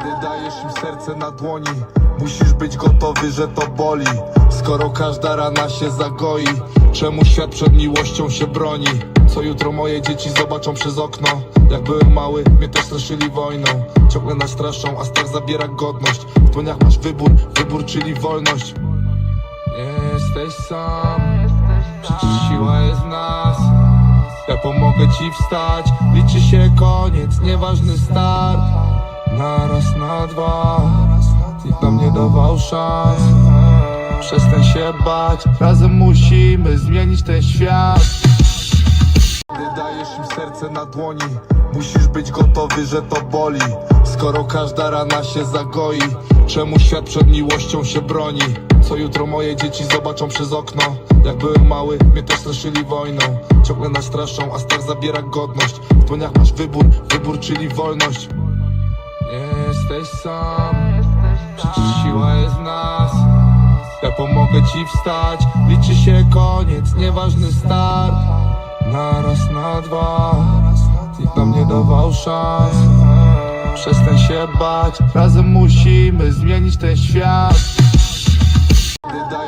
Gdy dajesz im serce na dłoni, musisz być gotowy, że to boli. Skoro każda rana się zagoi, czemu świat przed miłością się broni? Co jutro moje dzieci zobaczą przez okno? Jak byłem mały, mnie też straszyli wojną. Ciągle nas straszą, a strach zabiera godność. W dłoniach masz wybór, czyli wolność. Nie jesteś sam, przecież siła jest w nas. Ja pomogę ci wstać, liczy się koniec, nieważny start. Na raz, na dwa, nikt nam nie dawał szans. Przestań się bać, razem musimy zmienić ten świat. Gdy dajesz im serce na dłoni, musisz być gotowy, że to boli. Skoro każda rana się zagoi, czemu świat przed miłością się broni? Co jutro moje dzieci zobaczą przez okno? Jak byłem mały, mnie też straszyli wojną. Ciągle nas straszą, a strach zabiera godność. W dłoniach masz wybór, czyli wolność. Nie jesteś sam, przecież siła jest w nas. Ja pomogę ci wstać, liczy się koniec, nieważny start. Na raz, na dwa, nikt nam nie dawał szans. Przestań się bać, razem musimy zmienić ten świat. Gdy